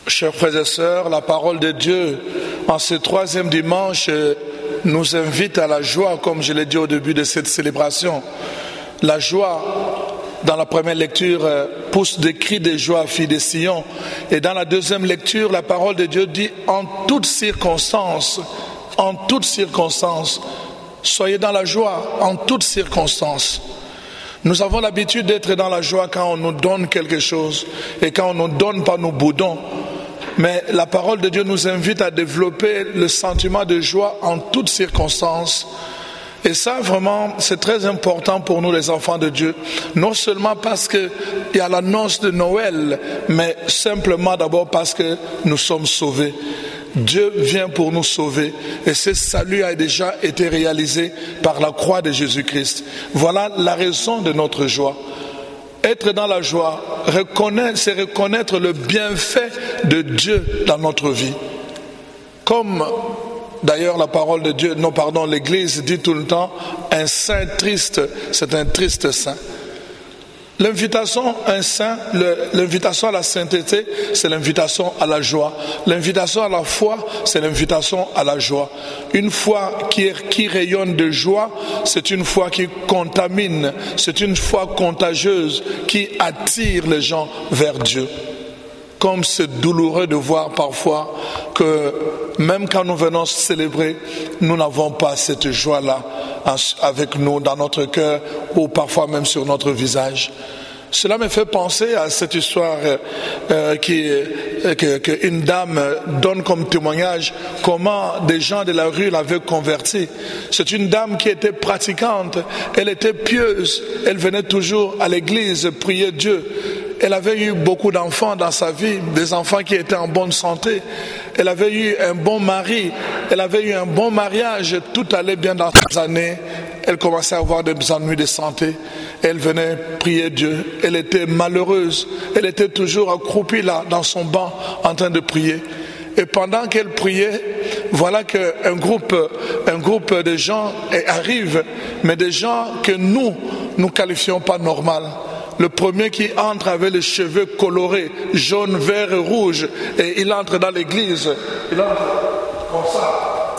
Chers frères et sœurs, la parole de Dieu en ce troisième dimanche nous invite à la joie, comme je l'ai dit au début de cette célébration. La joie, dans la première lecture, pousse des cris de joie, fille de Sion. Et dans la deuxième lecture, la parole de Dieu dit en toutes circonstances, soyez dans la joie en toutes circonstances. Nous avons l'habitude d'être dans la joie quand on nous donne quelque chose et quand on ne nous donne pas, nous boudons. Mais la parole de Dieu nous invite à développer le sentiment de joie en toutes circonstances. Et ça, vraiment, c'est très important pour nous, les enfants de Dieu. Non seulement parce qu'il y a l'annonce de Noël, mais simplement d'abord parce que nous sommes sauvés. Dieu vient pour nous sauver. Et ce salut a déjà été réalisé par la croix de Jésus-Christ. Voilà la raison de notre joie. Être dans la joie, c'est reconnaître le bienfait de Dieu dans notre vie. Comme d'ailleurs la parole de Dieu, l'Église dit tout le temps, un saint triste, c'est un triste saint. L'invitation à un saint, l'invitation à la sainteté, c'est l'invitation à la joie. L'invitation à la foi, c'est l'invitation à la joie. Une foi qui rayonne de joie, c'est une foi qui contamine, c'est une foi contagieuse qui attire les gens vers Dieu. Comme c'est douloureux de voir parfois que même quand nous venons célébrer, nous n'avons pas cette joie-là avec nous, dans notre cœur ou parfois même sur notre visage. Cela me fait penser à cette histoire qu'une dame donne comme témoignage comment des gens de la rue l'avaient convertie. C'est une dame qui était pratiquante, elle était pieuse, elle venait toujours à l'église prier Dieu. Elle avait eu beaucoup d'enfants dans sa vie, des enfants qui étaient en bonne santé. Elle avait eu un bon mari, elle avait eu un bon mariage, tout allait bien dans ses années. Elle commençait à avoir des ennuis de santé. Elle venait prier Dieu. Elle était malheureuse. Elle était toujours accroupie là, dans son banc, en train de prier. Et pendant qu'elle priait, voilà qu'un groupe de gens arrive, mais des gens que nous qualifions pas normal. Le premier qui entre avait les cheveux colorés, jaune, vert et rouge, et il entre dans l'église. Il entre comme ça.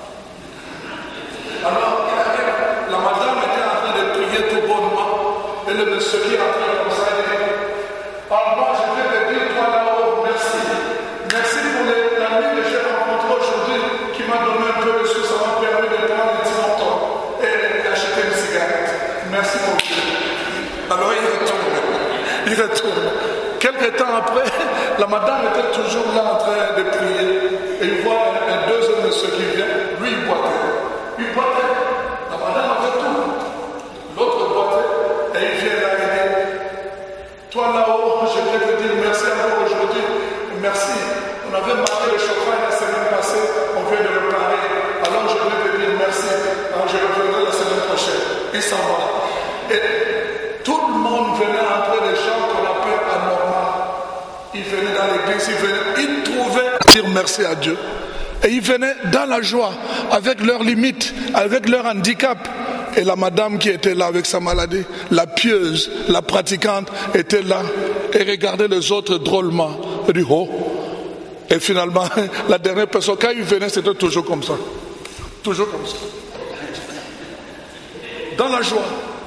Alors, la madame était en train de prier tout bonnement, et le monsieur qui entrait comme ça, il dit, moi je vais te dire, toi là-haut, merci. Merci pour l'ami que j'ai rencontré aujourd'hui, qui m'a donné un peu de sous, ça m'a permis de prendre un petit montant et d'acheter une cigarette. Merci beaucoup. Alors il retourne. Quelques temps après, la madame était toujours là en train de prier. Et il voit un deuxième monsieur qui vient. Lui, il boitait. La madame avait tout. L'autre boitait. Et il vient là et dit, toi là-haut, je vais te dire merci encore aujourd'hui. Merci. On avait marqué le chauffage la semaine passée. On vient de réparer. Alors je vais te dire merci. Alors je reviendrai la semaine prochaine. Il s'en va. Et tout le monde venait entrer des gens qu'on appelle anormaux. Ils venaient dans l'église, ils trouvaient à dire merci à Dieu. Et ils venaient dans la joie, avec leurs limites, avec leur handicap. Et la madame qui était là avec sa maladie, la pieuse, la pratiquante, était là et regardait les autres drôlement. Elle dit, oh. Et finalement, la dernière personne, quand ils venaient, c'était toujours comme ça. Toujours comme ça. Dans la joie.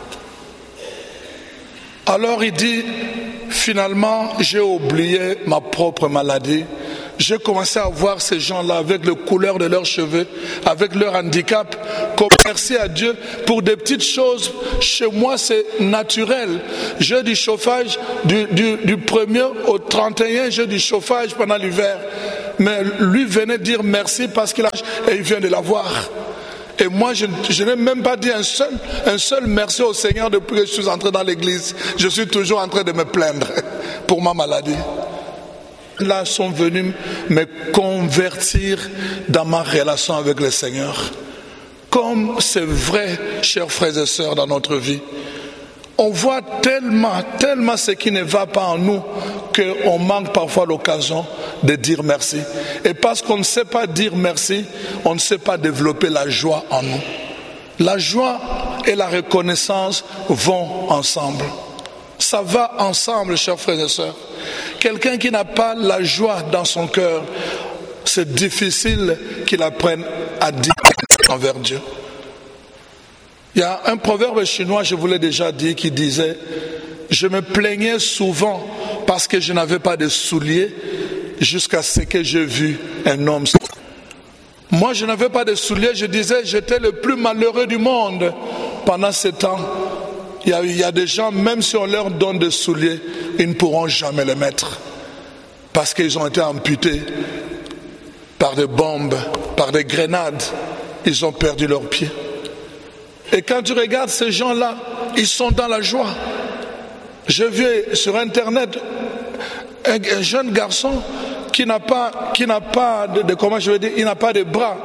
Alors il dit, finalement, j'ai oublié ma propre maladie. J'ai commencé à voir ces gens-là avec le couleur de leurs cheveux, avec leur handicap. Merci à Dieu pour des petites choses. Chez moi, c'est naturel. J'ai du chauffage du 1er au 31, j'ai du chauffage pendant l'hiver. Mais lui venait dire merci parce qu'il vient de l'avoir. Et moi, je n'ai même pas dit un seul merci au Seigneur depuis que je suis entré dans l'église. Je suis toujours en train de me plaindre pour ma maladie. Là, sont venus me convertir dans ma relation avec le Seigneur. Comme c'est vrai, chers frères et sœurs, dans notre vie. On voit tellement ce qui ne va pas en nous qu'on manque parfois l'occasion de dire merci. Et parce qu'on ne sait pas dire merci, on ne sait pas développer la joie en nous. La joie et la reconnaissance vont ensemble. Ça va ensemble, chers frères et sœurs. Quelqu'un qui n'a pas la joie dans son cœur, c'est difficile qu'il apprenne à dire envers Dieu. Il y a un proverbe chinois, je vous l'ai déjà dit, qui disait « Je me plaignais souvent parce que je n'avais pas de souliers jusqu'à ce que j'ai vu un homme. » Moi, je n'avais pas de souliers, je disais « J'étais le plus malheureux du monde. » Pendant ce temps, il y a des gens, même si on leur donne des souliers, ils ne pourront jamais les mettre. Parce qu'ils ont été amputés par des bombes, par des grenades. Ils ont perdu leurs pieds. Et quand tu regardes ces gens-là, ils sont dans la joie. J'ai vu sur Internet un jeune garçon qui n'a pas de comment je vais dire, il n'a pas de bras.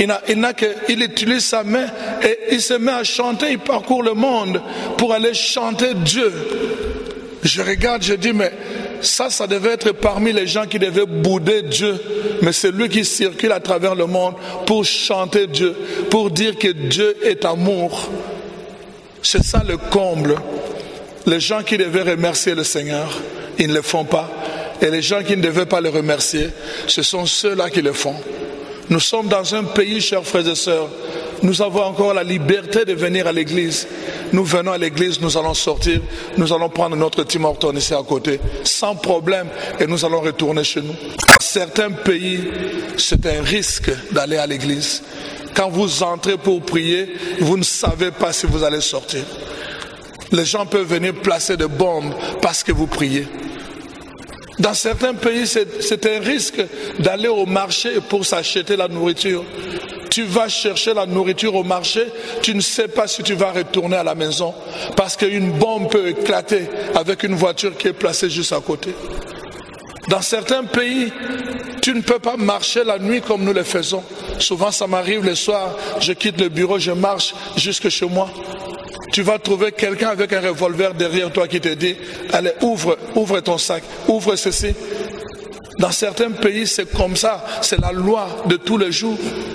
Il utilise sa main et il se met à chanter, il parcourt le monde pour aller chanter Dieu. Je regarde, je dis, mais ça devait être parmi les gens qui devaient bouder Dieu. Mais c'est lui qui circule à travers le monde pour chanter Dieu, pour dire que Dieu est amour. C'est ça le comble. Les gens qui devaient remercier le Seigneur, ils ne le font pas. Et les gens qui ne devaient pas le remercier, ce sont ceux-là qui le font. Nous sommes dans un pays, chers frères et sœurs, nous avons encore la liberté de venir à l'église. Nous venons à l'église, nous allons sortir, nous allons prendre notre Tim Hortons ici à côté, sans problème, et nous allons retourner chez nous. Dans certains pays, c'est un risque d'aller à l'église. Quand vous entrez pour prier, vous ne savez pas si vous allez sortir. Les gens peuvent venir placer des bombes parce que vous priez. Dans certains pays, c'est un risque d'aller au marché pour s'acheter la nourriture. Tu vas chercher la nourriture au marché, tu ne sais pas si tu vas retourner à la maison parce qu'une bombe peut éclater avec une voiture qui est placée juste à côté. Dans certains pays, tu ne peux pas marcher la nuit comme nous le faisons. Souvent, ça m'arrive le soir, je quitte le bureau, je marche jusque chez moi. Tu vas trouver quelqu'un avec un revolver derrière toi qui te dit « Allez, ouvre ton sac, ouvre ceci ». Dans certains pays, c'est comme ça, c'est la loi de tous les jours.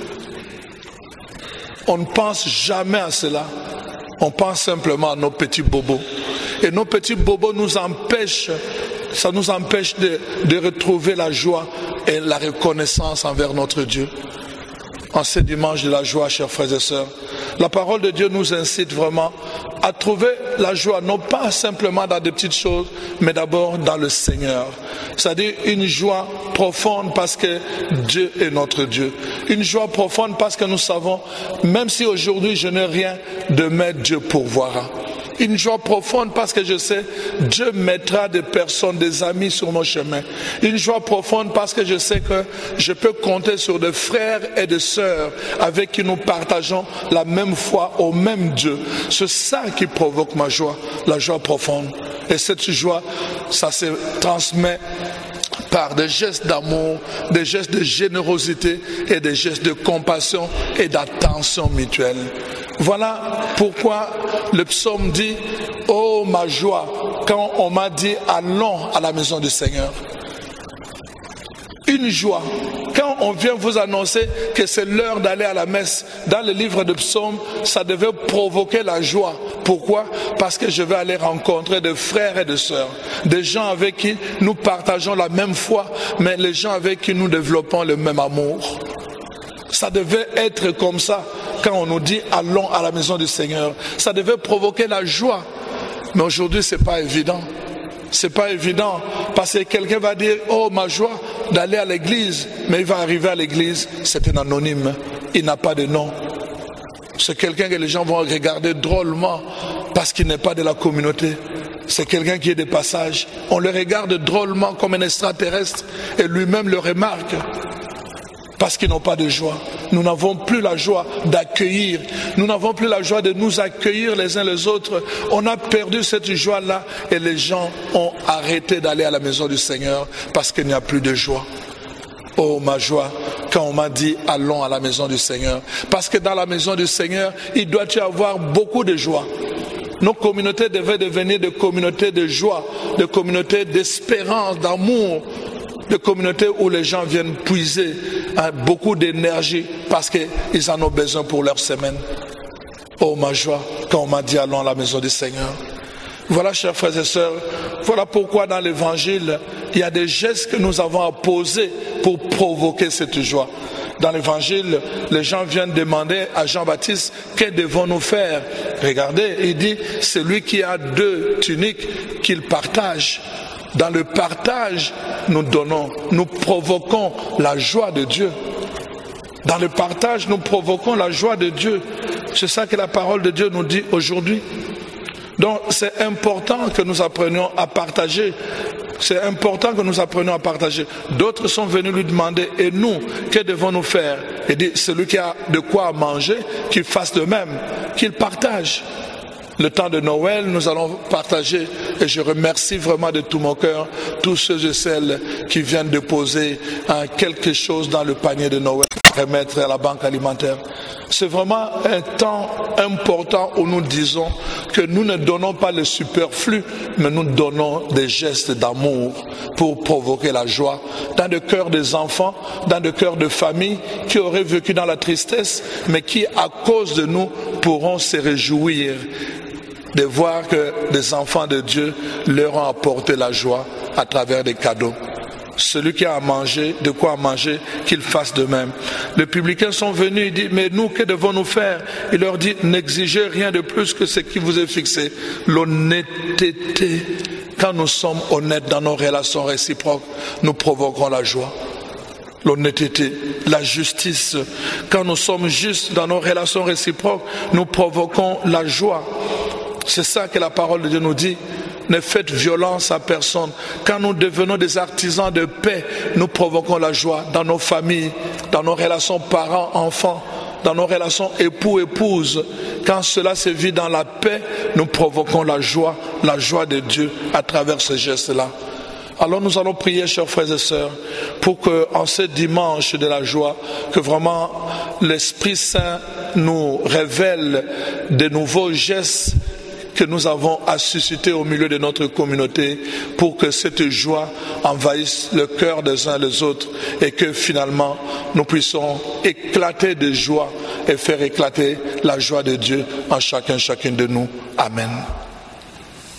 On ne pense jamais à cela. On pense simplement à nos petits bobos. Et nos petits bobos nous empêchent, ça nous empêche de retrouver la joie et la reconnaissance envers notre Dieu. En ce dimanche de la joie, chers frères et sœurs, la parole de Dieu nous incite vraiment à trouver la joie, non pas simplement dans des petites choses, mais d'abord dans le Seigneur. C'est-à-dire une joie profonde parce que Dieu est notre Dieu. Une joie profonde parce que nous savons, même si aujourd'hui je n'ai rien, demain Dieu pourvoira. Une joie profonde parce que je sais, Dieu mettra des personnes, des amis sur mon chemin. Une joie profonde parce que je sais que je peux compter sur des frères et des sœurs avec qui nous partageons la même foi au même Dieu. C'est ça qui provoque ma joie, la joie profonde. Et cette joie, ça se transmet par des gestes d'amour, des gestes de générosité et des gestes de compassion et d'attention mutuelle. Voilà pourquoi le psaume dit « Oh ma joie » quand on m'a dit « Allons à la maison du Seigneur ». Une joie. Quand on vient vous annoncer que c'est l'heure d'aller à la messe, dans le livre de psaumes, ça devait provoquer la joie. Pourquoi? Parce que je vais aller rencontrer des frères et des sœurs, des gens avec qui nous partageons la même foi, mais les gens avec qui nous développons le même amour. Ça devait être comme ça quand on nous dit allons à la maison du Seigneur. Ça devait provoquer la joie. Mais aujourd'hui, c'est pas évident. C'est pas évident parce que quelqu'un va dire oh ma joie d'aller à l'église, mais il va arriver à l'église, c'est un anonyme, il n'a pas de nom. C'est quelqu'un que les gens vont regarder drôlement parce qu'il n'est pas de la communauté. C'est quelqu'un qui est de passage. On le regarde drôlement comme un extraterrestre et lui-même le remarque. Parce qu'ils n'ont pas de joie. Nous n'avons plus la joie d'accueillir. Nous n'avons plus la joie de nous accueillir les uns les autres. On a perdu cette joie-là et les gens ont arrêté d'aller à la maison du Seigneur parce qu'il n'y a plus de joie. Oh ma joie, quand on m'a dit allons à la maison du Seigneur. Parce que dans la maison du Seigneur, il doit y avoir beaucoup de joie. Nos communautés devaient devenir des communautés de joie, des communautés d'espérance, d'amour, des communautés où les gens viennent puiser beaucoup d'énergie parce qu'ils en ont besoin pour leur semaine. Oh ma joie, quand on m'a dit allons à la maison du Seigneur. Voilà, chers frères et sœurs, voilà pourquoi dans l'évangile, il y a des gestes que nous avons à poser pour provoquer cette joie. Dans l'évangile, les gens viennent demander à Jean-Baptiste, que devons-nous faire? Regardez, il dit, celui qui a 2 tuniques, qu'il partage. Dans le partage, nous donnons, nous provoquons la joie de Dieu. Dans le partage, nous provoquons la joie de Dieu. C'est ça que la parole de Dieu nous dit aujourd'hui. Donc, c'est important que nous apprenions à partager. C'est important que nous apprenions à partager. D'autres sont venus lui demander, et nous, que devons-nous faire? Il dit, celui qui a de quoi manger, qu'il fasse de même, qu'il partage. Le temps de Noël, nous allons partager, et je remercie vraiment de tout mon cœur tous ceux et celles qui viennent de poser quelque chose dans le panier de Noël, remettre à la banque alimentaire. C'est vraiment un temps important où nous disons que nous ne donnons pas le superflu, mais nous donnons des gestes d'amour pour provoquer la joie dans le cœur des enfants, dans le cœur de familles qui auraient vécu dans la tristesse, mais qui, à cause de nous, pourront se réjouir de voir que des enfants de Dieu leur ont apporté la joie à travers des cadeaux. Celui qui a à manger, de quoi manger, qu'il fasse de même. Les publicains sont venus, ils disent, mais nous, que devons-nous faire? Il leur dit, n'exigez rien de plus que ce qui vous est fixé. L'honnêteté. Quand nous sommes honnêtes dans nos relations réciproques, nous provoquons la joie. L'honnêteté, la justice. Quand nous sommes justes dans nos relations réciproques, nous provoquons la joie. C'est ça que la parole de Dieu nous dit. Ne faites violence à personne. Quand nous devenons des artisans de paix, nous provoquons la joie dans nos familles, dans nos relations parents-enfants, dans nos relations époux-épouses. Quand cela se vit dans la paix, nous provoquons la joie de Dieu à travers ce geste-là. Alors nous allons prier, chers frères et sœurs, pour que en ce dimanche de la joie, que vraiment l'Esprit Saint nous révèle de nouveaux gestes que nous avons à susciter au milieu de notre communauté pour que cette joie envahisse le cœur des uns les autres et que finalement nous puissions éclater de joie et faire éclater la joie de Dieu en chacune de nous. Amen.